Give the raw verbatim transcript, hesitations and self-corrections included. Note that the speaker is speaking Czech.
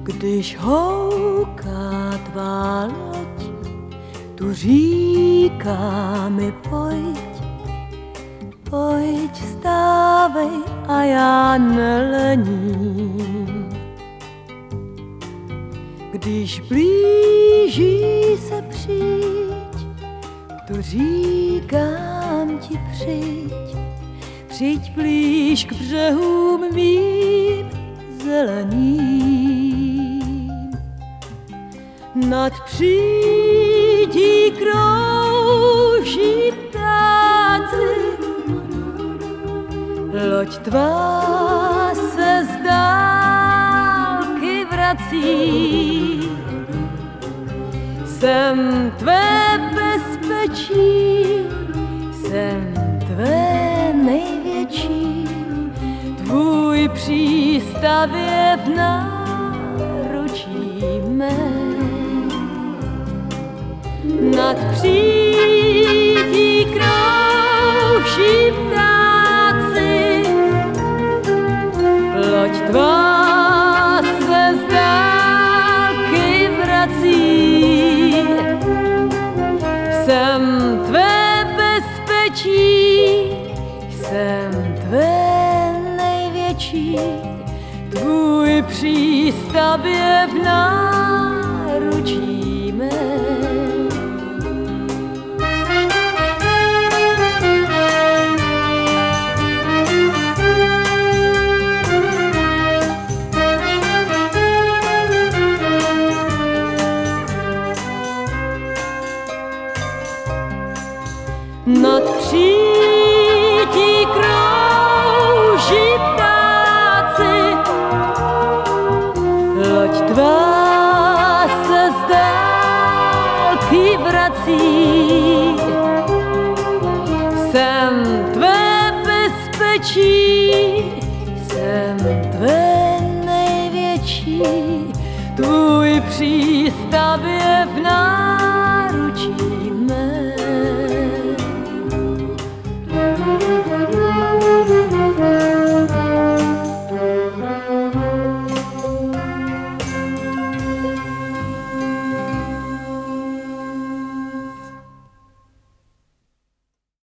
Když houká tvá loď, tu říká mi pojď, pojď vstávej a já nelením. Když blíží se přijď, tu říkám ti přijď, přijď blíž k břehům mým zeleným. Nad přídí krouží ptáci, loď tvá se z dálky vrací. Jsem tvé bezpečí, jsem tvé největší, tvůj přístav je v náručí mé. Nad přídí krouží ptáci, loď tvá se z dálky vrací. Jsem tvé bezpečí, jsem tvé největší, tvůj přístav je v náručí mé. Nad přídí krouží ptáci, loď tvá se z dálky vrací. Jsem tvé bezpečí, jsem tvé